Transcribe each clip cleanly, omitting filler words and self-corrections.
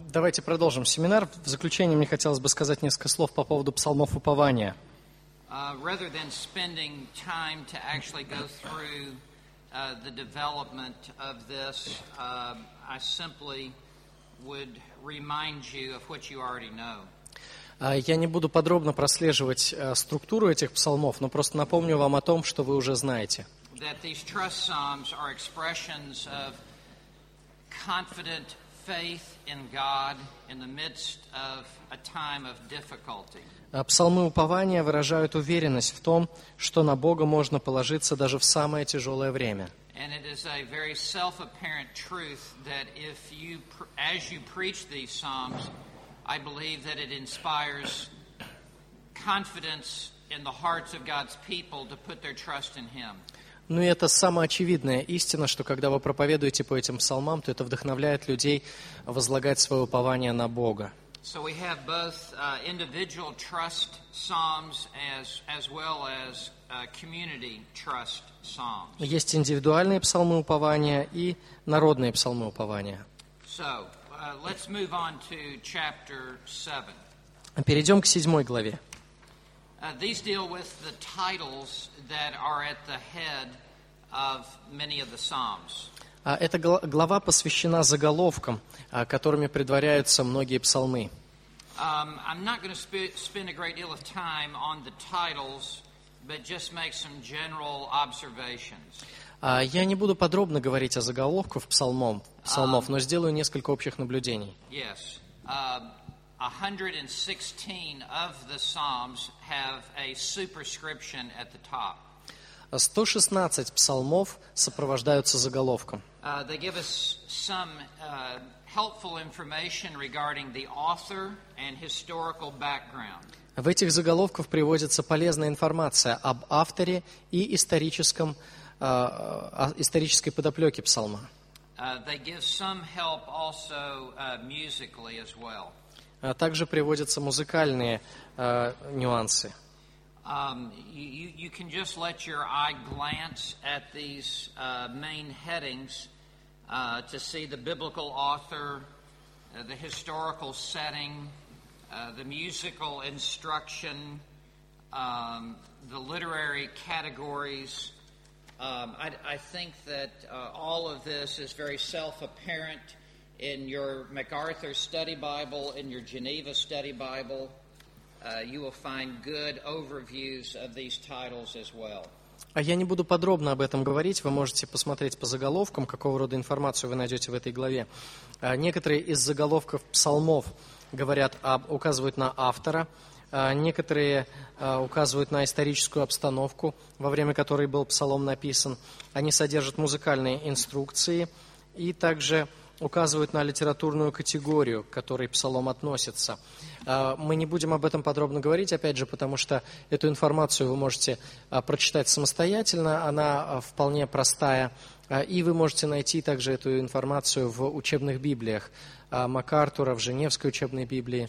Давайте продолжим семинар. В заключение мне хотелось бы сказать несколько слов по поводу псалмов упования. Rather than spending time to actually go through the development of this, I simply would remind you of what you already know. Я не буду подробно прослеживать структуру этих псалмов, но просто напомню вам о том, что вы уже знаете. That these trust psalms are expressions of confident faith in God in the midst of a time of difficulty. Псалмы упования выражают уверенность в том, что на Бога можно положиться даже в самое тяжелое время. And it is a very self-apparent truth that if you, as you preach these psalms, I believe that it inspires confidence in the hearts of God's people to put their trust in Him. Ну и это самоочевидная истина, что когда вы проповедуете по этим псалмам, то это вдохновляет людей возлагать свое упование на Бога. So we have both individual trust psalms as well as community trust psalms. Есть индивидуальные псалмы упования и народные псалмы упования. So let's move on to chapter 7. Перейдем к 7 главе. These deal with the titles that are at the head of many of the psalms. Эта глава посвящена заголовкам, которыми предваряются многие псалмы. I'm not going to spend a great deal of time on the titles, but just make some general observations. Я не буду подробно говорить о заголовках псалмов, но сделаю несколько общих наблюдений. Yes. 116 of the psalms have a superscription at the top. 116 псалмов сопровождаются заголовком. They give us some helpful information regarding the author and historical background. В этих заголовках приводится полезная информация об авторе и исторической подоплеке псалма. They give some help also musically as well. Также приводятся музыкальные нюансы. You can just let your eye glance at these main headings to see the biblical author, the historical setting, the musical instruction, the literary categories. I think that all of this is very self-apparent in your MacArthur Study Bible, in your Geneva Study Bible. You will find good overviews of these titles as well. Я не буду подробно об этом говорить, вы можете посмотреть по заголовкам, какого рода информацию вы найдете в этой главе. Некоторые из заголовков псалмов указывают на автора, некоторые указывают на историческую обстановку, во время которой был псалом написан. Они содержат музыкальные инструкции и также указывают на литературную категорию, к которой псалом относится. Мы не будем об этом подробно говорить, опять же, потому что эту информацию вы можете прочитать самостоятельно, она вполне простая, и вы можете найти также эту информацию в учебных библиях МакАртура, в Женевской учебной библии.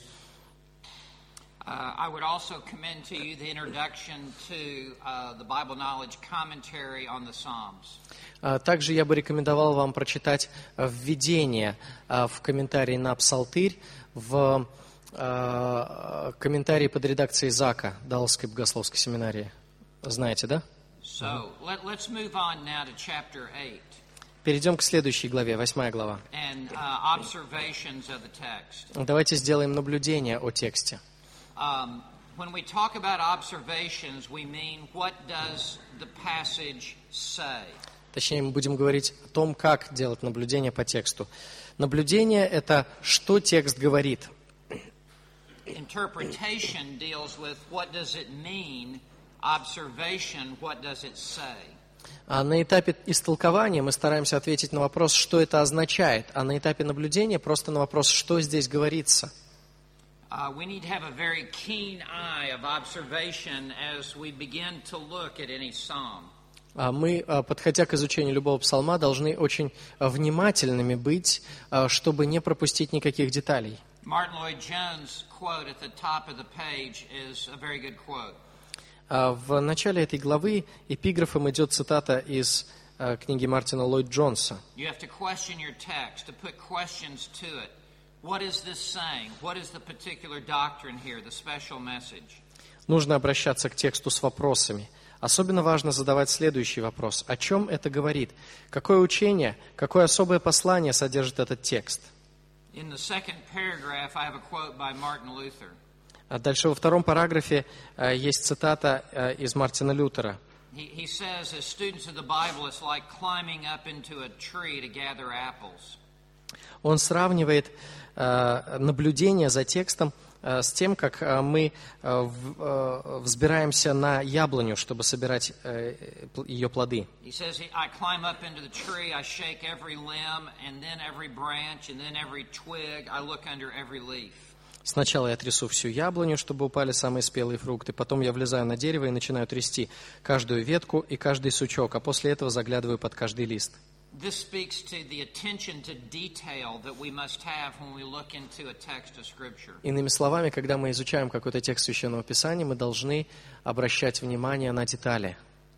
I would also commend to you the introduction to the Bible Knowledge Commentary on the Psalms. Также я бы рекомендовал вам прочитать введение в комментарии на Псалтырь, в комментарии под редакцией Зака Далласской богословской семинарии. Знаете, да? So, let's move on now to chapter 8. Перейдем к следующей главе, 8 глава. And observations of the text. Давайте сделаем наблюдение о тексте. When we talk about observations, we mean what does the passage say? Точнее, мы будем говорить о том, как делать наблюдение по тексту. Наблюдение – это что текст говорит. Interpretation deals with what does it mean. Observation, what does it say? А на этапе истолкования мы стараемся ответить на вопрос, что это означает, а на этапе наблюдения просто на вопрос, что здесь говорится. We need to have a very keen eye of observation as we begin to look at any psalm. Мы, подходя к изучению любого псалма, должны очень внимательными быть, чтобы не пропустить никаких деталей. Martin Lloyd-Jones' quote at the top of the page is a very good quote. В начале этой главы эпиграфом идет цитата из книги Мартина Ллойд-Джонса. You have to question your text, to put questions to it, What is this saying? What is the particular doctrine here, the special message? Нужно обращаться к тексту с вопросами. Особенно важно задавать следующий вопрос. О чем это говорит? Какое учение, какое особое послание содержит этот текст? In the second paragraph, I have a quote by Martin Luther. А дальше во втором параграфе есть цитата из Мартина Лютера. He says, as students of the Bible, it's like climbing up into a tree to gather apples. Он сравнивает наблюдение за текстом с тем, как мы взбираемся на яблоню, чтобы собирать ее плоды. He says, I climb up into the tree, I shake every limb, and then every branch, and then every twig, I look under every leaf. Сначала я трясу всю яблоню, чтобы упали самые спелые фрукты. Потом я влезаю на дерево и начинаю трясти каждую ветку и каждый сучок, а после этого заглядываю под каждый лист. This speaks to the attention to detail that we must have when we look into a text of Scripture. Иными словами, когда мы изучаем какой-то текст Священного Писания, мы должны обращать внимание на детали.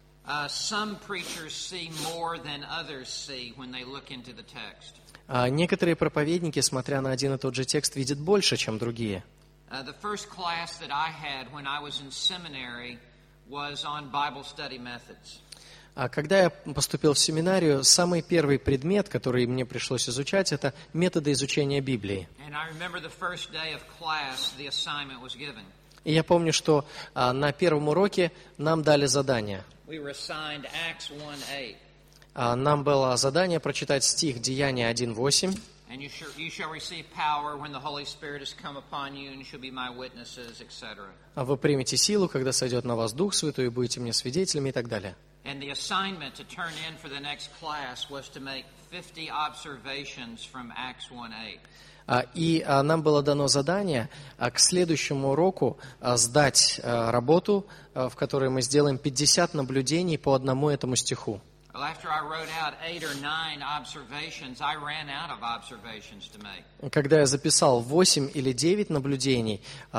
Some preachers see more than others see when they look into the text. Некоторые проповедники, смотря на один и тот же текст, видят больше, чем другие. The first class that I had when I was in seminary was on Bible study methods. Когда я поступил в семинарию, самый первый предмет, который мне пришлось изучать, это методы изучения Библии. And I remember the first day of class, the assignment was given. И я помню, что на первом уроке нам дали задание. We were assigned Acts 1:8. Нам было задание прочитать стих Деяния 1:8. And you shall receive power when the Holy Spirit has come upon you, and you shall be my witnesses, etc. Вы примете силу, когда сойдет на вас Дух Святой, и будете мне свидетелями, и так далее. And the assignment to turn in for the next class was to make 50 observations from Acts 1:8. И нам было дано задание к следующему уроку сдать работу, в которой мы сделаем 50 наблюдений по одному этому стиху. Well, after I wrote out 8 or 9 observations, I ran out of observations to make. Когда я записал 8 или 9 наблюдений,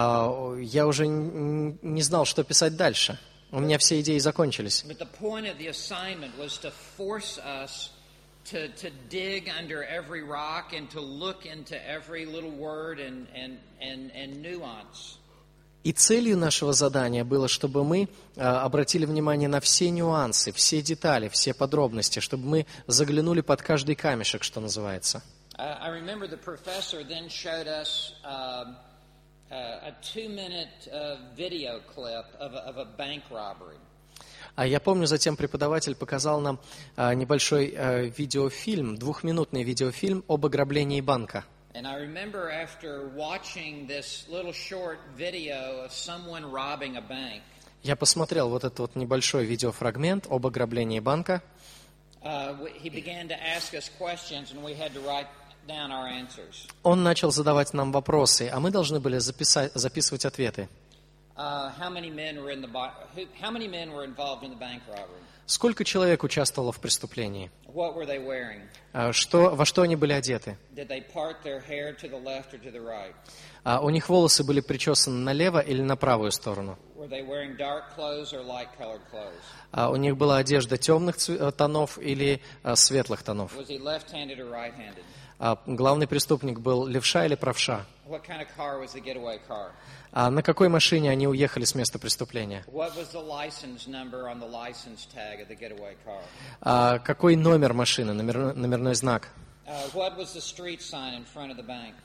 я уже не знал, что писать дальше. У меня все идеи закончились. But the point of the assignment was to force us to dig under every rock and to look into every little word and nuance. И целью нашего задания было, чтобы мы обратили внимание на все нюансы, все детали, все подробности, чтобы мы заглянули под каждый камешек, что называется. I remember the professor then showed us a 2-minute video clip of a bank robbery. Я помню, затем преподаватель показал нам небольшой видеофильм, 2-минутный видеофильм об ограблении банка. And I remember after watching this little short video of someone robbing a bank. Я посмотрел вот этот вот небольшой видеофрагмент об ограблении банка. He began to ask us questions, and we had to write down our answers. Он начал задавать нам вопросы, а мы должны были записывать ответы. How many men were involved in the bank robbery? Сколько человек участвовало в преступлении? What were they wearing? Во что они были одеты? Did they part their hair to the left or to the right? У них волосы были причесаны налево или на правую сторону? Were they wearing dark clothes or light colored clothes? У них была одежда темных тонов или светлых тонов? Was he left-handed or right-handed? Главный преступник был левша или правша? What kind of car was the getaway car? На какой машине они уехали с места преступления? What was the license number on the license tag of the getaway car? Какой номер машины, номерной знак? What was the street sign in front of the bank?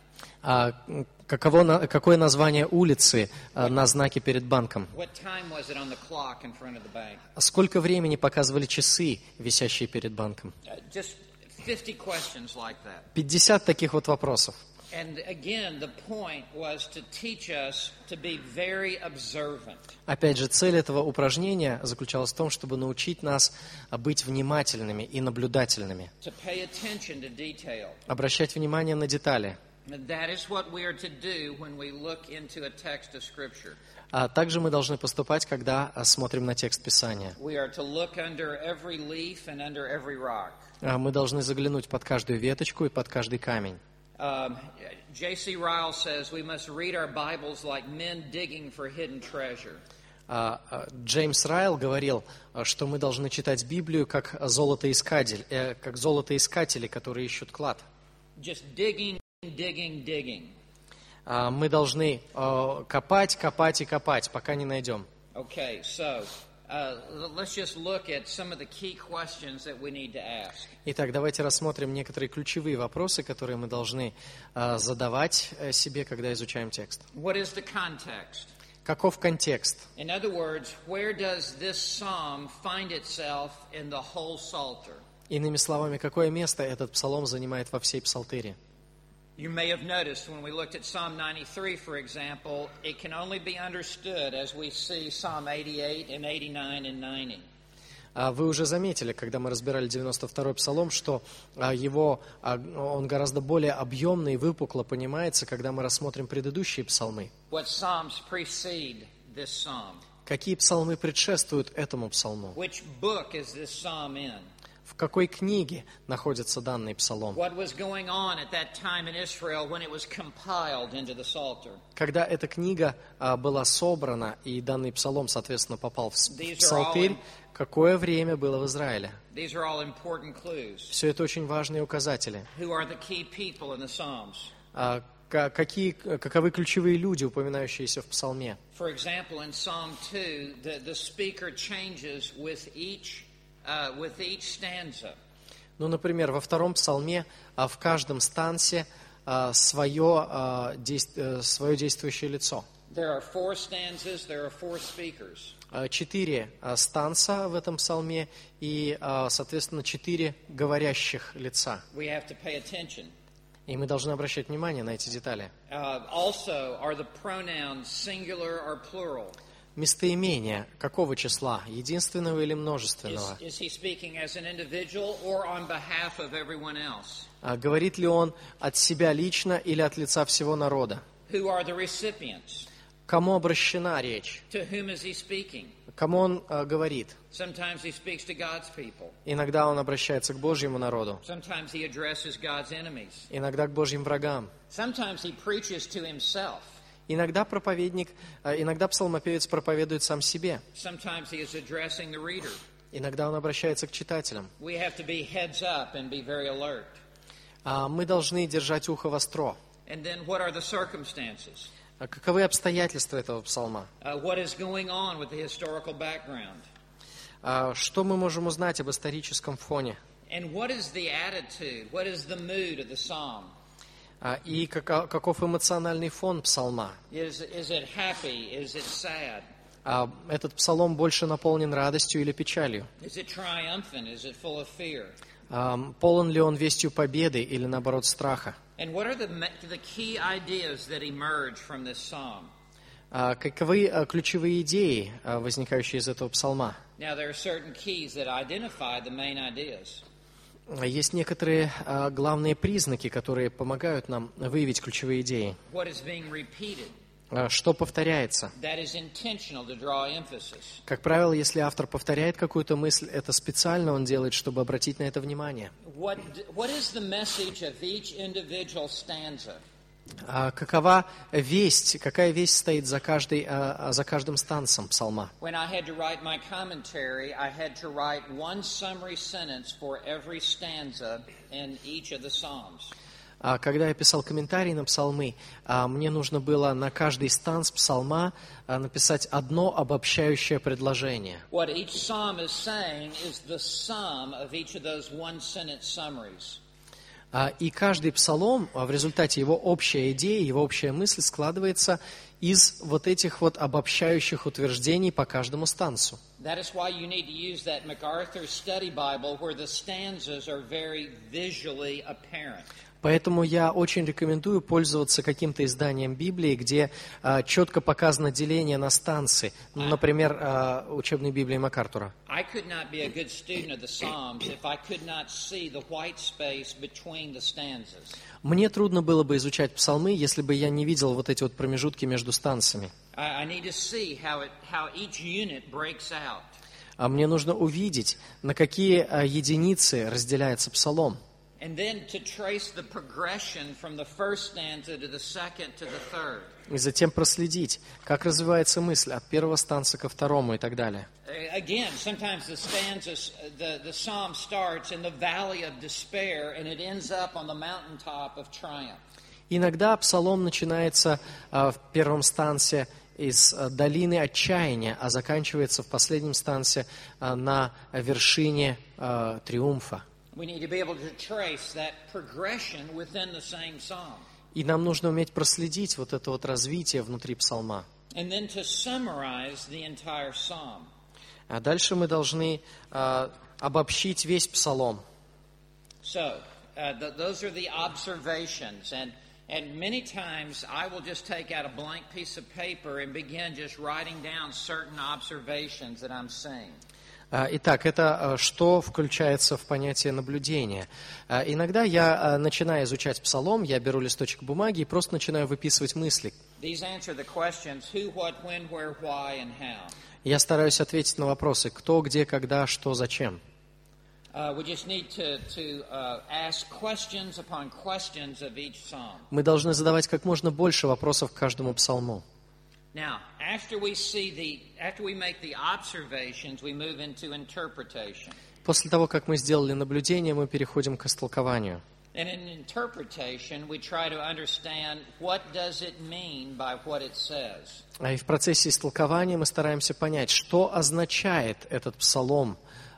Какое название улицы на знаке перед банком? What time was it on the clock in front of the bank? Сколько времени показывали часы, висящие перед банком? Just 50 questions like that. 50 таких вот вопросов. And again, the point was to teach us to be very observant. Опять же, цель этого упражнения заключалась в том, чтобы научить нас быть внимательными и наблюдательными. To pay attention to detail. Обращать внимание на детали. And that is what we are to do when we look into a text of Scripture. Также мы должны поступать, когда смотрим на текст Писания. We are to look under every leaf and under every rock. Мы должны заглянуть под каждую веточку и под каждый камень. J.C. Ryle says we must read our Bibles like men digging for hidden treasure. Джеймс Райл говорил, что мы должны читать Библию как золотоискатели, которые ищут клад. Just digging digging. Мы должны копать, копать и копать, пока не найдем. Okay, so let's just look at some of the key questions that we need to ask. Итак, давайте рассмотрим некоторые ключевые вопросы, которые мы должны задавать себе, когда изучаем текст. What is the context? Каков контекст? In other words, where does this psalm find itself in the whole Psalter? Иными словами, какое место этот псалом занимает во всей псалтыре? You may have noticed when we looked at Psalm 93, for example, it can only be understood as we see Psalm 88 and 89 and 90. Вы уже заметили, когда мы разбирали 92-й псалом, что он гораздо более объемно и выпукло понимается, когда мы рассмотрим предыдущие псалмы. What psalms precede this psalm? Какие псалмы предшествуют этому псалму? Which book is this psalm in? В какой книге находится данный псалом? What was going on at that time in Israel when it was compiled into the Psalter? Когда эта книга была собрана, и данный псалом, соответственно, попал в псалтырь, какое время было в Израиле? These are all important clues. Все это очень важные указатели. Who are the key people in the Psalms? Каковы ключевые люди, упоминающиеся в псалме? For example, in Psalm 2, the speaker changes with each stanza. Ну, например, во втором псалме в каждом стансе свое действующее лицо. There are 4 stanzas, there are 4 speakers. 4 станца в этом псалме и, соответственно, 4 говорящих лица. We have to pay attention. И мы должны обращать внимание на эти детали. Also, are the pronouns singular or plural? Местоимение какого числа? Единственного или множественного? Is he speaking as an individual or on behalf of everyone else? Говорит ли он от себя лично или от лица всего народа? Who are the recipients? Кому обращена речь? To whom is he speaking? Кому он говорит? Sometimes he speaks to God's people. Иногда он обращается к Божьему народу. Sometimes he addresses God's enemies. Иногда к Божьим врагам. Sometimes he preaches to himself. Иногда псалмопевец проповедует сам себе. Sometimes he is addressing the reader. Иногда он обращается к читателям. We have to be heads up and be very alert. Мы должны держать ухо востро. And then what are the circumstances? Каковы обстоятельства этого псалма? What is going on with the historical background? Что мы можем узнать об историческом фоне? And what is the attitude? What is the mood of the psalm? И каков эмоциональный фон псалма? Is it happy? Is it sad? Этот псалом больше наполнен радостью или печалью? Is it triumphant? Is it full of fear? Полон ли он вестью победы или, наоборот, страха? And what are the key ideas that emerge from this psalm? Каковы ключевые идеи, возникающие из этого псалма? Now there are certain keys that identify the main ideas. Есть некоторые главные признаки, которые помогают нам выявить ключевые идеи. What is being repeated? Что повторяется? That is intentional to draw emphasis. Как правило, если автор повторяет какую-то мысль, это специально он делает, чтобы обратить на это внимание. What is the message of each individual stanza? Какая весть стоит за каждым станцем псалма? When I had to write my commentary, I had to write one summary sentence for every stanza in each of the psalms. Когда я писал комментарий на псалмы, мне нужно было на каждый станц псалма написать одно обобщающее предложение. What each psalm is saying is the sum of each of those one-sentence summaries. И каждый псалом, в результате его общая идея, его общая мысль складывается из вот этих вот обобщающих утверждений по каждому станцу. That is why you need to use that MacArthur Study Bible where the stanzas are very visually apparent. Поэтому я очень рекомендую пользоваться каким-то изданием Библии, где четко показано деление на станции. Например, учебной Библии МакАртура. Мне трудно было бы изучать псалмы, если бы я не видел вот эти вот промежутки между станциями. Мне нужно увидеть, на какие единицы разделяется псалом. And then to trace the progression from the first stanza to the second to the third. И затем проследить, как развивается мысль от первого станца ко второму и так далее. Again, sometimes the psalm starts in the valley of despair and it ends up on the mountaintop of triumph. Иногда псалом начинается в первом стансе из долины отчаяния, а заканчивается в последнем стансе на вершине триумфа. We need to be able to trace that progression within the same psalm. И нам нужно уметь проследить вот это вот развитие внутри псалма. And then to summarize the entire psalm. А дальше мы должны обобщить весь псалом. So, those are the observations. And many times I will just take out a blank piece of paper and begin just writing down certain observations that I'm seeing. Итак, это что включается в понятие наблюдения. Иногда я, начиная изучать псалом, я беру листочек бумаги и просто начинаю выписывать мысли. These answer the questions who, what, when, where, why, and how. Я стараюсь ответить на вопросы кто, где, когда, что, зачем. We just need to ask questions upon questions of each psalm. Мы должны задавать как можно больше вопросов к каждому псалму. Now, after we make the observations, we move into interpretation. После того, как мы сделали наблюдение, мы переходим к истолкованию. And in interpretation, we try to understand what does it mean by what it says. И в процессе истолкования мы стараемся понять, что означает этот псалом,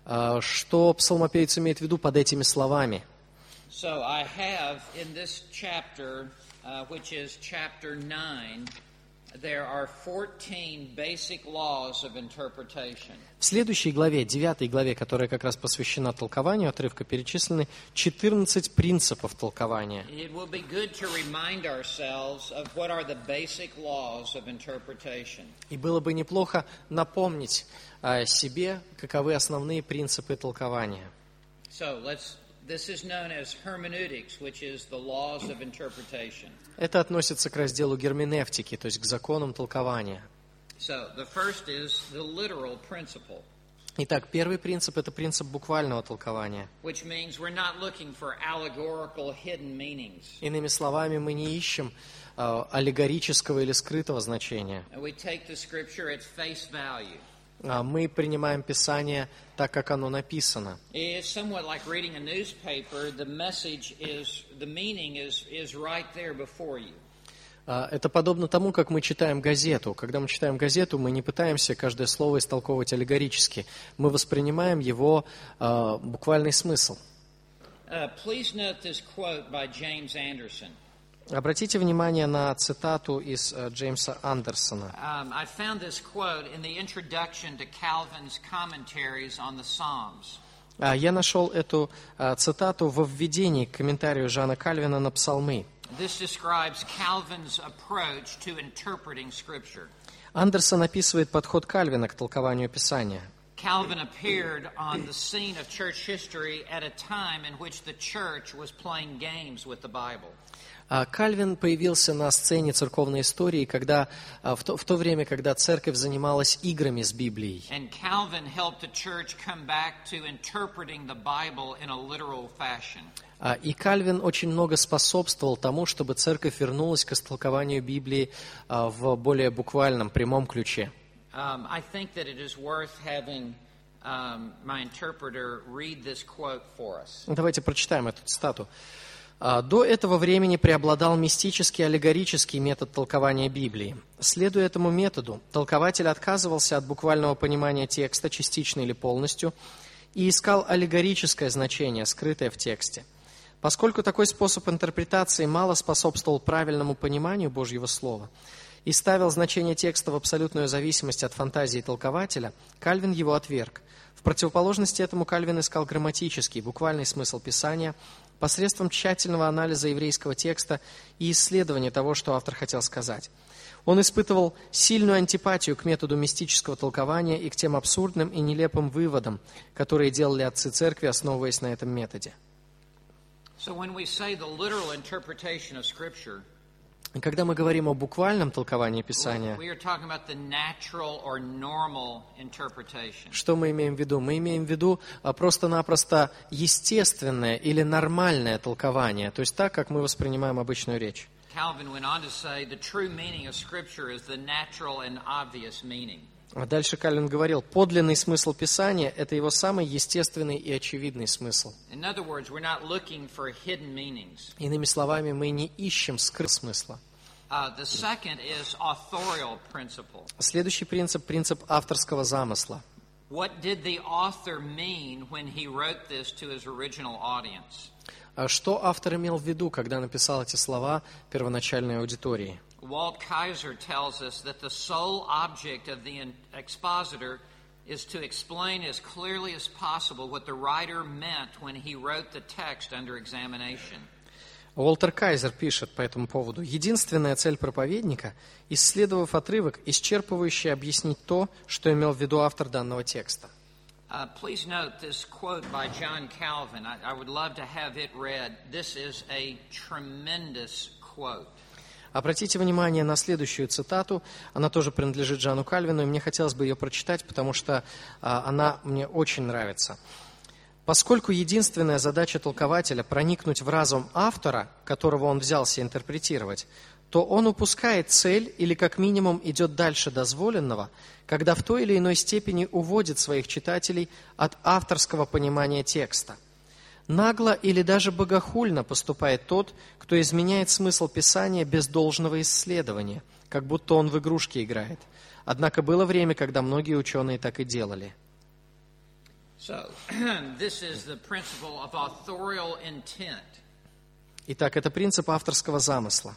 что псалмопевец имеет в виду под этими словами. So I have in this chapter, which is chapter 9, there are 14 basic laws of interpretation. В следующей главе, 9 главе, которая как раз посвящена толкованию отрывка, перечислены 14 принципов толкования. It will be good to remind ourselves of what are the basic laws of interpretation. И было бы неплохо напомнить себе, каковы основные принципы толкования. So this is known as hermeneutics, which is the laws of interpretation. Это относится к разделу герменевтики, то есть к законам толкования. So the first is the literal principle. Итак, первый принцип – это принцип буквального толкования. Which means we're not looking for allegorical hidden meanings. Иными словами, мы не ищем аллегорического или скрытого значения. And we take the scripture at face value. Мы принимаем Писание так, как оно написано. It's somewhat like reading a newspaper. The message is, the meaning is right there before you. Это подобно тому, как мы читаем газету. Когда мы читаем газету, мы не пытаемся каждое слово истолковывать аллегорически. Мы воспринимаем его буквальный смысл. Please note this quote by James Anderson. Обратите внимание на цитату из Джеймса Андерсона. I found this quote in the introduction to Calvin's commentaries on the Psalms. Я нашел эту цитату во введении к комментарию Жана Кальвина на Псалмы. This describes Calvin's approach to interpreting Scripture. Андерсон описывает подход Кальвина к толкованию Писания. Calvin appeared on the scene of church history at a time in which the church was playing games with the Bible. Кальвин появился на сцене церковной истории, когда, в то время, когда церковь занималась играми с Библией. And Calvin helped the church come back to interpreting the Bible in a literal fashion. И Кальвин очень много способствовал тому, чтобы церковь вернулась к истолкованию Библии в более буквальном, прямом ключе. I think that it is worth having my interpreter read this quote for us. Давайте прочитаем эту цитату. До этого времени преобладал мистический аллегорический метод толкования Библии. Следуя этому методу, толкователь отказывался от буквального понимания текста частично или полностью и искал аллегорическое значение, скрытое в тексте. Поскольку такой способ интерпретации мало способствовал правильному пониманию Божьего Слова и ставил значение текста в абсолютную зависимость от фантазии толкователя, Кальвин его отверг. В противоположность этому Кальвин искал грамматический, буквальный смысл Писания посредством тщательного анализа еврейского текста и исследования того, что автор хотел сказать. Он испытывал сильную антипатию к методу мистического толкования и к тем абсурдным и нелепым выводам, которые делали отцы церкви, основываясь на этом методе. So when we say the literal interpretation of Scripture, И когда мы говорим о буквальном толковании Писания, we are talking about the natural or normal interpretation. что мы имеем в виду? Мы имеем в виду просто-напросто естественное или нормальное толкование, то есть так, как мы воспринимаем обычную речь. Calvin went on to say the true meaning of Scripture is the natural and obvious meaning. А дальше Кальвин говорил, подлинный смысл Писания – это его самый естественный и очевидный смысл. In other words, we're not looking for hidden meanings. Иными словами, мы не ищем скрытого смысла. The second is authorial principle. Следующий принцип – принцип авторского замысла. What did the author mean when he wrote this to his original audience? Что автор имел в виду, когда написал эти слова первоначальной аудитории? Walt Kaiser tells us that the sole object of the expositor is to explain as clearly as possible what the writer meant when he wrote the text under examination. Уолтер Кайзер пишет по этому поводу. Единственная цель проповедника, исследовав отрывок, исчерпывающе объяснить то, что имел в виду автор данного текста. Please note this quote by John Calvin. I would love to have it read. This is a tremendous quote. Обратите внимание на следующую цитату. Она тоже принадлежит Джону Кальвину, и мне хотелось бы ее прочитать, потому что она мне очень нравится. Поскольку единственная задача толкователя проникнуть в разум автора, которого он взялся интерпретировать, то он упускает цель или как минимум идет дальше дозволенного, когда в той или иной степени уводит своих читателей от авторского понимания текста. Нагло или даже богохульно поступает тот, кто изменяет смысл Писания без должного исследования, как будто он в игрушки играет. Однако было время, когда многие ученые так и делали. Итак, это принцип авторского замысла.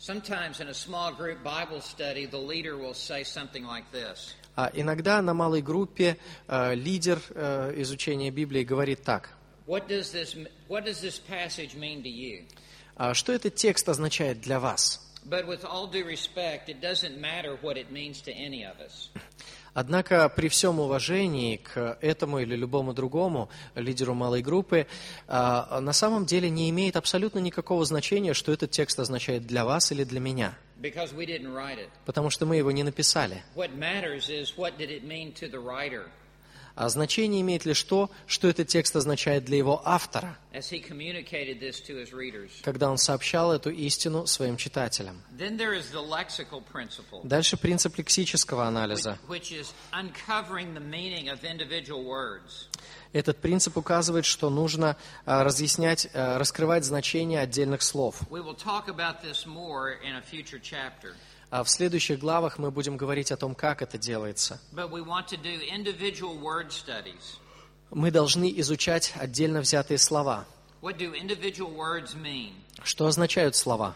Иногда на малой группе лидер изучения Библии говорит так. Что этот текст означает для вас? Однако при всем уважении к этому или любому другому лидеру малой группы, на самом деле не имеет абсолютно никакого значения, что этот текст означает для вас или для меня. Потому что мы его не написали. А значение имеет лишь то, что этот текст означает для его автора, когда он сообщал эту истину своим читателям. Дальше принцип лексического анализа. Этот принцип указывает, что нужно разъяснять, раскрывать значение отдельных слов. А в следующих главах мы будем говорить о том, как это делается. Мы должны изучать отдельно взятые слова. Что означают слова?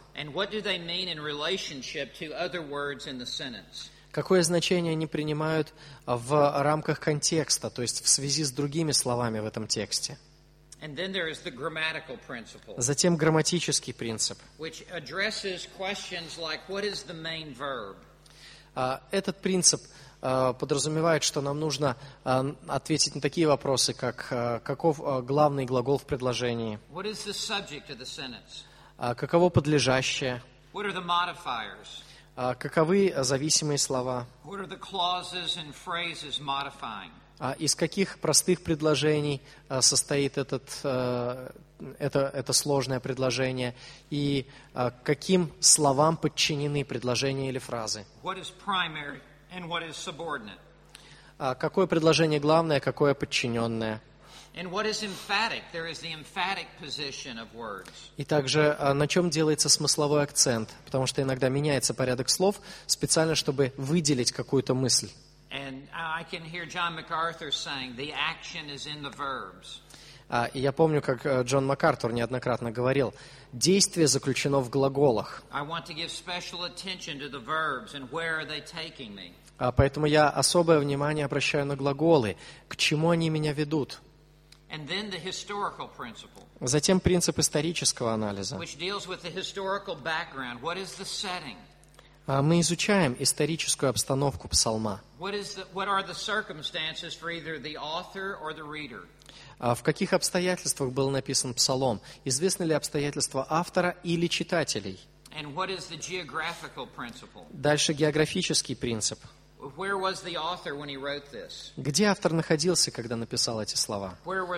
Какое значение они принимают в рамках контекста, то есть в связи с другими словами в этом тексте? Затем грамматический принцип. Этот принцип подразумевает, что нам нужно ответить на такие вопросы, как каков главный глагол в предложении, каково подлежащее, каковы зависимые слова, из каких простых предложений состоит это сложное предложение, и каким словам подчинены предложения или фразы. Какое предложение главное, какое подчиненное. И также на чем делается смысловой акцент, потому что иногда меняется порядок слов специально, чтобы выделить какую-то мысль. И я помню, как Джон МакАртур неоднократно говорил, действие заключено в глаголах. Поэтому я особое внимание обращаю на глаголы, к чему они меня ведут. Затем принцип исторического анализа. Мы изучаем историческую обстановку псалма. В каких обстоятельствах был написан псалом? Известны ли обстоятельства автора или читателей? Дальше географический принцип. Где автор находился, когда написал эти слова?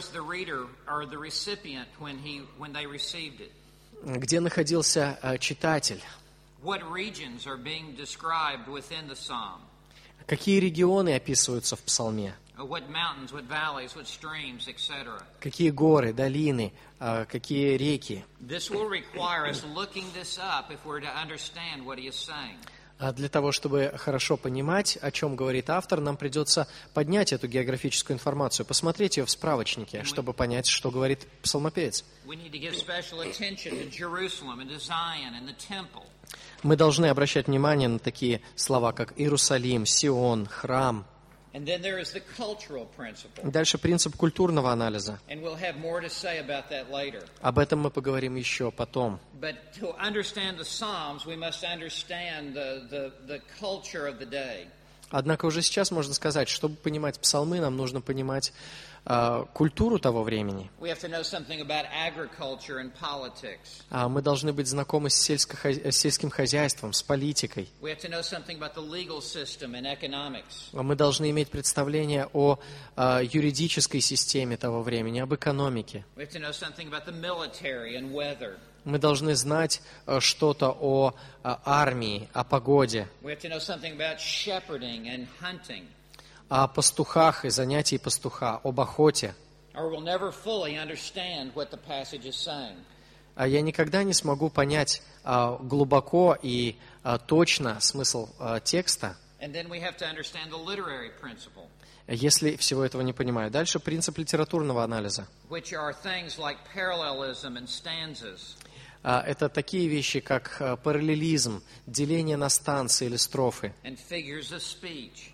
Где находился читатель? Какие регионы описываются в псалме? What mountains, what valleys, what streams, etc. Какие горы, долины, какие реки? This will require us looking this up if we're to understand what he is saying. Для того, чтобы хорошо понимать, о чем говорит автор, нам придется поднять эту географическую информацию, посмотреть ее в справочнике, чтобы понять, что говорит псалмопевец. We need to give special attention to Jerusalem and to Zion and the temple. Мы должны обращать внимание на такие слова, как Иерусалим, Сион, храм. And then there is the cultural principle. Дальше принцип культурного анализа. And we'll have more to say about that later. Об этом мы поговорим еще потом. But to understand the Psalms, we must understand the culture of the day. Однако уже сейчас можно сказать, чтобы понимать псалмы, нам нужно понимать культуру того времени. We have to know something about agriculture and politics. Мы должны быть знакомы с сельским хозяйством, с политикой. We have to know something about the legal system and economics. Мы должны иметь представление о юридической системе того времени, об экономике. We have to know something about the military and weather. Мы должны знать что-то о армии, о погоде, We have to know something about shepherding and hunting. о пастухах и занятии пастуха, об охоте. Or we'll never fully understand what the passage is saying. Я никогда не смогу понять глубоко и точно смысл текста, And then we have to understand the literary principle, если всего этого не понимаю. Дальше принцип литературного анализа. which are things like parallelism and stanzas. Это такие вещи, как параллелизм, деление на станции или строфы, And figures of speech,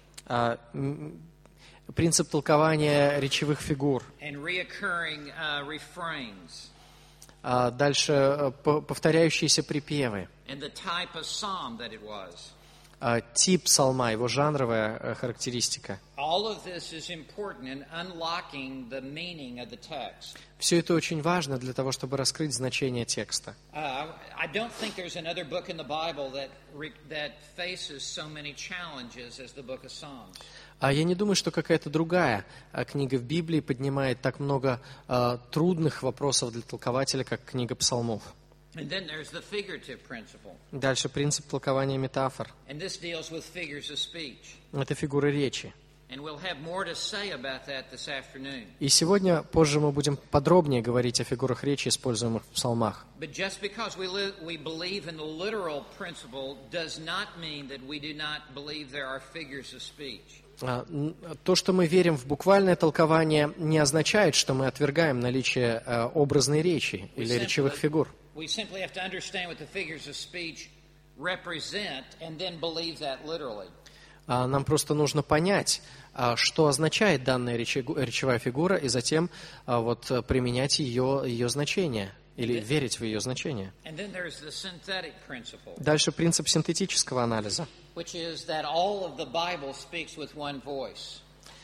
принцип толкования речевых фигур, and reoccurring refrains, дальше повторяющиеся припевы, and the type of psalm that it was. Тип псалма, его жанровая характеристика. All of this is important in unlocking the meaning of the text. Все это очень важно для того, чтобы раскрыть значение текста. I don't think there's another book in the Bible that faces so many challenges as the book of Psalms. Я не думаю, что какая-то другая книга в Библии поднимает так много трудных вопросов для толкователя, как книга псалмов. And then there's the figurative principle. Дальше принцип толкования метафор. And this deals with figures of speech. Это фигуры речи. And we'll have more to say about that this afternoon. И сегодня, позже мы будем подробнее говорить о фигурах речи, используемых в псалмах. But just because we believe in the literal principle does not mean that we do not believe there are figures of speech. То, что мы верим в буквальное толкование, не означает, что мы отвергаем наличие образной речи или речевых фигур. We simply have to understand what the figures of speech represent and then believe that literally. Нам просто нужно понять, что означает данная речевая фигура, и затем применять ее значение или верить в ее значение. And then there's the synthetic principle, Дальше принцип синтетического анализа. which is that all of the Bible speaks with one voice.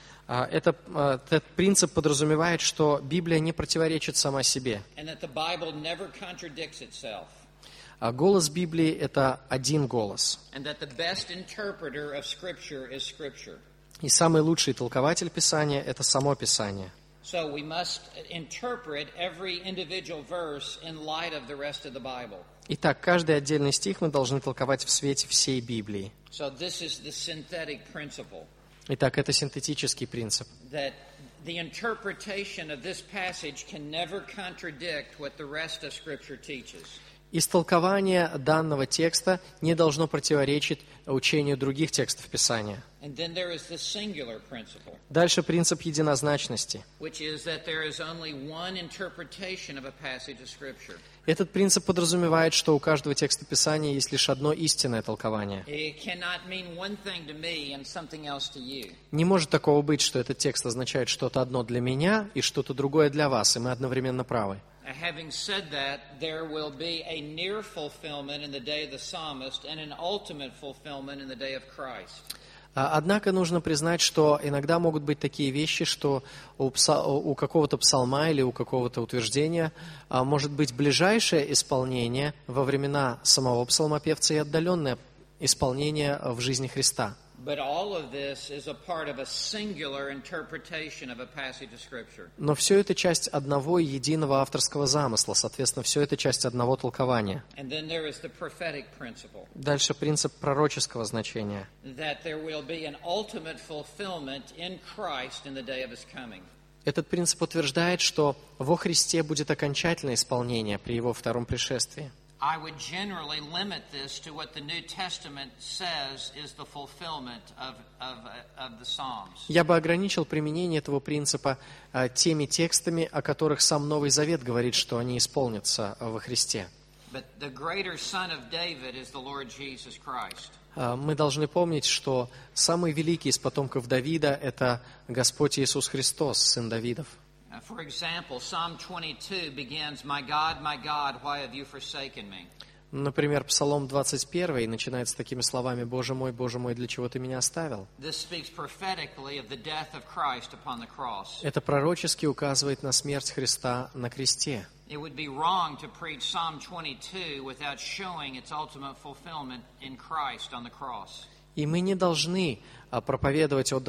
Этот принцип подразумевает, что Библия не противоречит сама себе. And that the Bible never contradicts itself. Голос Библии – это один голос. And that the best interpreter of Scripture is Scripture. И самый лучший толкователь Писания – это само Писание. So we must interpret every individual verse in light of the rest of the Bible. Итак, каждый отдельный стих мы должны толковать в свете всей Библии. So this is the synthetic principle. Итак, это синтетический принцип. That the interpretation of this passage can never contradict what the rest of Scripture teaches. Истолкование данного текста не должно противоречить учению других текстов Писания. And then there is the singular principle, Дальше принцип единозначности. which is that there is only one interpretation of a passage of Scripture. Этот принцип подразумевает, что у каждого текста Писания есть лишь одно истинное толкование. It cannot mean one thing to me and something else to you. Не может такого быть, что этот текст означает что-то одно для меня и что-то другое для вас, и мы одновременно правы. Having said that, there will be a near fulfillment in the day of the psalmist and an ultimate fulfillment in the day of Christ. Однако нужно признать, что иногда могут быть такие вещи, что у какого-то псалма или у какого-то утверждения может быть ближайшее исполнение во времена самого псалмопевца и отдаленное исполнение в жизни Христа. But all of this is a part of a singular interpretation of a passage of Scripture. Но все это часть одного и единого авторского замысла, соответственно, все это часть одного толкования. And then there is the prophetic principle. Дальше принцип пророческого значения. That there will be an ultimate fulfillment in Christ in the day of His coming. Этот принцип утверждает, что во Христе будет окончательное исполнение при Его втором пришествии. I would generally limit this to what the New Testament says is the fulfillment of the Psalms. Я бы ограничил применение этого принципа теми текстами, о которых сам Новый Завет говорит, что они исполнятся во Христе. But the greater son of David is the Lord Jesus Christ. Мы должны помнить, что самый великий из потомков Давида – это Господь Иисус Христос, сын Давидов. For example, Psalm 22 begins, my God, why have you forsaken me? Например, Псалом 21 начинается такими словами: Боже мой, для чего ты меня оставил?» This speaks prophetically of the death of Christ upon the cross. Это пророчески указывает на смерть Христа на кресте. It would be wrong to preach Psalm 22 without showing its ultimate fulfillment in Christ on the cross. И мы не должны проповедовать по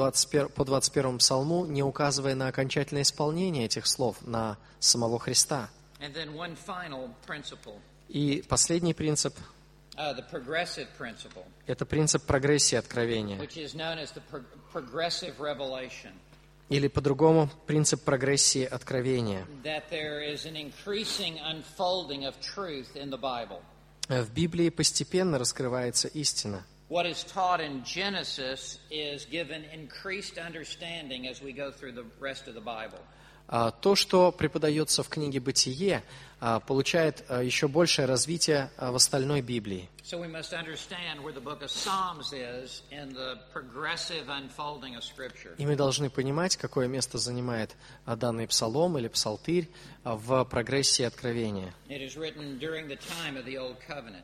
21 псалму, не указывая на окончательное исполнение этих слов, на самого Христа. And then one final principle. И последний принцип The progressive principle, – это принцип прогрессии откровения. which is known as the progressive revelation. Или по-другому, принцип прогрессии откровения. That there is an increasing unfolding of truth in the Bible. В Библии постепенно раскрывается истина. What is taught in Genesis is given increased understanding as we go through the rest of the Bible. То, что преподается в книге «Бытие», получает еще большее развитие в остальной Библии. So we must understand where the book of Psalms is in the progressive unfolding of Scripture. И мы должны понимать, какое место занимает данный псалом или псалтырь в прогрессии откровения. It is written during the time of the Old Covenant.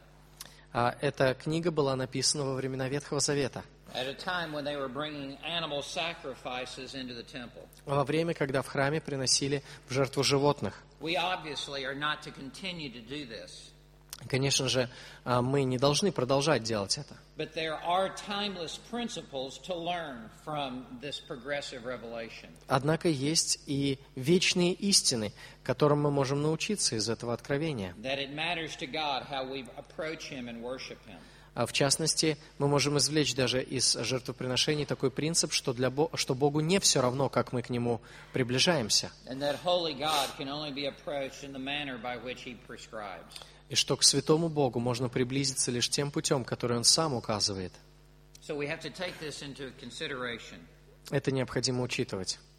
Эта книга была написана во времена Ветхого Завета, At a time when they were bringing animal sacrifices into the temple. во время, когда в храме приносили в жертву животных. We obviously are not to continue to do this. Конечно же, мы не должны продолжать делать это. But there are timeless principles to learn from this progressive revelation. Однако есть и вечные истины, которым мы можем научиться из этого откровения. That it matters to God how we approach Him and worship Him. В частности, мы можем извлечь даже из жертвоприношений такой принцип, что Богу не все равно, как мы к Нему приближаемся. And that holy God can only be approached in the manner by which He prescribes. И что к святому Богу можно приблизиться лишь тем путем, который Он сам указывает. So we have to take this into consideration. Это необходимо учитывать.